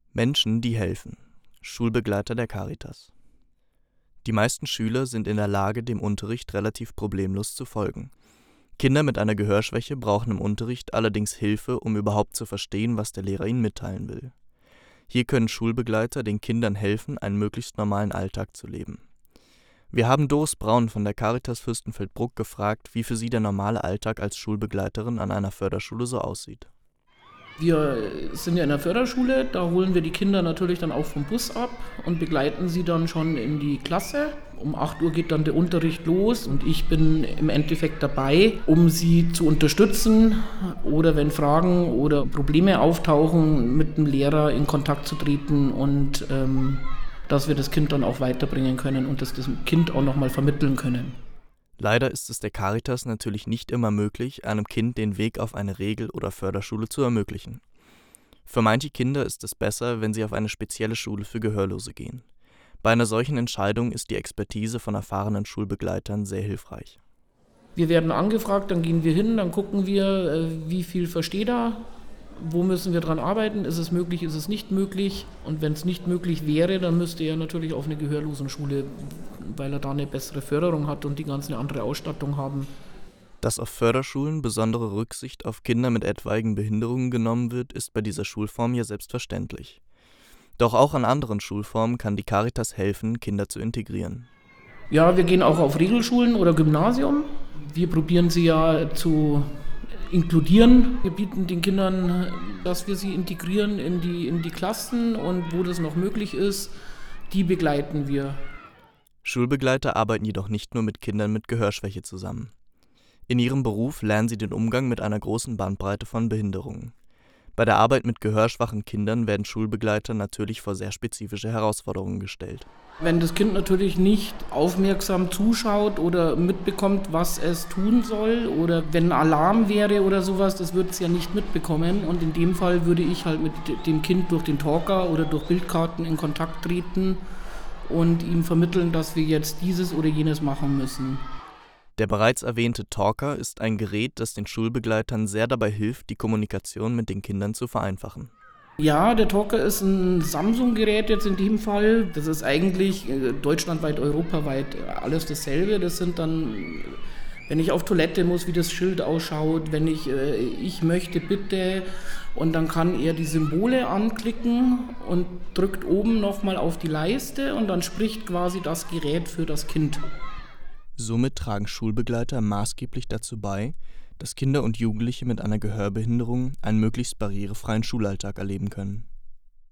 Menschen, die helfen. Schulbegleiter der Caritas. Die meisten Schüler sind in der Lage, dem Unterricht relativ problemlos zu folgen. Kinder mit einer Gehörschwäche brauchen im Unterricht allerdings Hilfe, um überhaupt zu verstehen, was der Lehrer ihnen mitteilen will. Hier können Schulbegleiter den Kindern helfen, einen möglichst normalen Alltag zu leben. Wir haben Doris Braun von der Caritas Fürstenfeldbruck gefragt, wie für sie der normale Alltag als Schulbegleiterin an einer Förderschule so aussieht. Wir sind ja in der Förderschule, da holen wir die Kinder natürlich dann auch vom Bus ab und begleiten sie dann schon in die Klasse. Um 8 Uhr geht dann der Unterricht los und ich bin im Endeffekt dabei, um sie zu unterstützen oder wenn Fragen oder Probleme auftauchen, mit dem Lehrer in Kontakt zu treten und dass wir das Kind dann auch weiterbringen können und das dem Kind auch nochmal vermitteln können. Leider ist es der Caritas natürlich nicht immer möglich, einem Kind den Weg auf eine Regel- oder Förderschule zu ermöglichen. Für manche Kinder ist es besser, wenn sie auf eine spezielle Schule für Gehörlose gehen. Bei einer solchen Entscheidung ist die Expertise von erfahrenen Schulbegleitern sehr hilfreich. Wir werden angefragt, dann gehen wir hin, dann gucken wir, wie viel versteht er, wo müssen wir dran arbeiten, ist es möglich, ist es nicht möglich. Und wenn es nicht möglich wäre, dann müsste er natürlich auf eine Gehörlosenschule, weil er da eine bessere Förderung hat und die ganz eine andere Ausstattung haben. Dass auf Förderschulen besondere Rücksicht auf Kinder mit etwaigen Behinderungen genommen wird, ist bei dieser Schulform ja selbstverständlich. Doch auch an anderen Schulformen kann die Caritas helfen, Kinder zu integrieren. Ja, wir gehen auch auf Regelschulen oder Gymnasium. Wir probieren sie ja zu inkludieren. Wir bieten den Kindern, dass wir sie integrieren in die Klassen und wo das noch möglich ist, die begleiten wir. Schulbegleiter arbeiten jedoch nicht nur mit Kindern mit Gehörschwäche zusammen. In ihrem Beruf lernen sie den Umgang mit einer großen Bandbreite von Behinderungen. Bei der Arbeit mit gehörschwachen Kindern werden Schulbegleiter natürlich vor sehr spezifische Herausforderungen gestellt. Wenn das Kind natürlich nicht aufmerksam zuschaut oder mitbekommt, was es tun soll oder wenn ein Alarm wäre oder sowas, das wird es ja nicht mitbekommen. Und in dem Fall würde ich halt mit dem Kind durch den Talker oder durch Bildkarten in Kontakt treten und ihm vermitteln, dass wir jetzt dieses oder jenes machen müssen. Der bereits erwähnte Talker ist ein Gerät, das den Schulbegleitern sehr dabei hilft, die Kommunikation mit den Kindern zu vereinfachen. Ja, der Talker ist ein Samsung-Gerät jetzt in dem Fall. Das ist eigentlich deutschlandweit, europaweit alles dasselbe. Das sind dann, wenn ich auf Toilette muss, wie das Schild ausschaut, wenn ich möchte bitte und dann kann er die Symbole anklicken und drückt oben nochmal auf die Leiste und dann spricht quasi das Gerät für das Kind. Somit tragen Schulbegleiter maßgeblich dazu bei, dass Kinder und Jugendliche mit einer Gehörbehinderung einen möglichst barrierefreien Schulalltag erleben können.